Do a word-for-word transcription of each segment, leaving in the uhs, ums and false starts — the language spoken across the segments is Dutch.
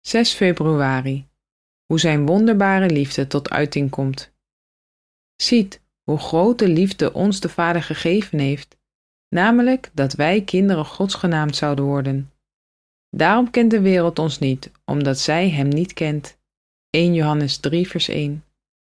zes februari. Hoe zijn wonderbare liefde tot uiting komt. Ziet hoe grote liefde ons de Vader gegeven heeft, namelijk dat wij kinderen Gods genaamd zouden worden. Daarom kent de wereld ons niet, omdat zij hem niet kent. eerste Johannes drie vers één.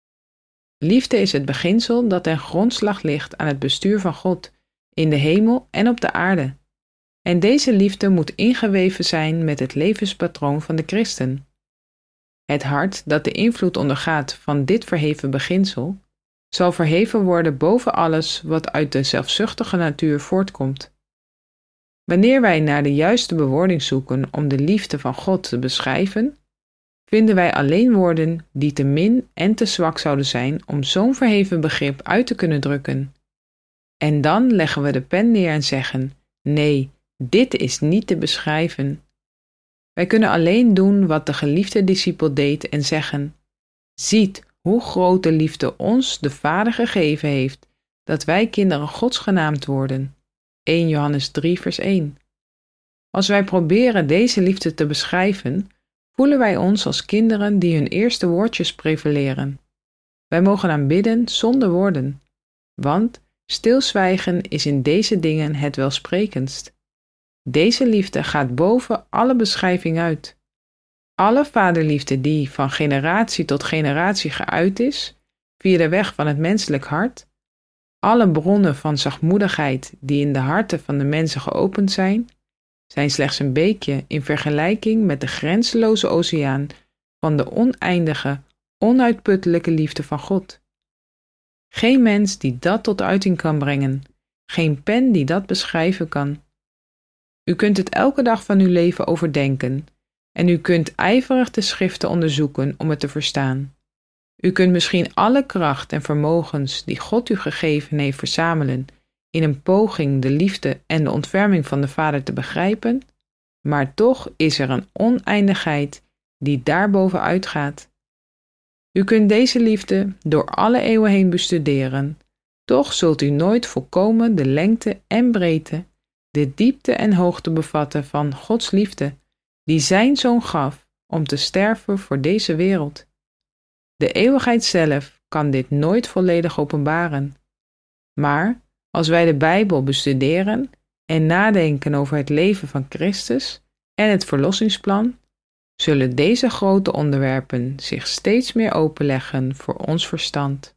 Liefde is het beginsel dat ten grondslag ligt aan het bestuur van God, in de hemel en op de aarde. En deze liefde moet ingeweven zijn met het levenspatroon van de christen. Het hart dat de invloed ondergaat van dit verheven beginsel, zal verheven worden boven alles wat uit de zelfzuchtige natuur voortkomt. Wanneer wij naar de juiste bewoording zoeken om de liefde van God te beschrijven, vinden wij alleen woorden die te min en te zwak zouden zijn om zo'n verheven begrip uit te kunnen drukken. En dan leggen we de pen neer en zeggen: nee, dit is niet te beschrijven. Wij kunnen alleen doen wat de geliefde discipel deed en zeggen: ziet hoe groot de liefde ons de Vader gegeven heeft, dat wij kinderen Gods genaamd worden. eerste Johannes drie vers één. Als wij proberen deze liefde te beschrijven, voelen wij ons als kinderen die hun eerste woordjes prevaleren. Wij mogen aanbidden zonder woorden, want stilzwijgen is in deze dingen het welsprekendst. Deze liefde gaat boven alle beschrijving uit. Alle vaderliefde die van generatie tot generatie geuit is, via de weg van het menselijk hart, alle bronnen van zachtmoedigheid die in de harten van de mensen geopend zijn, zijn slechts een beekje in vergelijking met de grenzeloze oceaan van de oneindige, onuitputtelijke liefde van God. Geen mens die dat tot uiting kan brengen, geen pen die dat beschrijven kan. U kunt het elke dag van uw leven overdenken en u kunt ijverig de schriften onderzoeken om het te verstaan. U kunt misschien alle kracht en vermogens die God u gegeven heeft verzamelen in een poging de liefde en de ontferming van de Vader te begrijpen, maar toch is er een oneindigheid die daarboven uitgaat. U kunt deze liefde door alle eeuwen heen bestuderen, toch zult u nooit volkomen de lengte en breedte, de diepte en hoogte bevatten van Gods liefde, die zijn Zoon gaf om te sterven voor deze wereld. De eeuwigheid zelf kan dit nooit volledig openbaren. Maar als wij de Bijbel bestuderen en nadenken over het leven van Christus en het verlossingsplan, zullen deze grote onderwerpen zich steeds meer openleggen voor ons verstand.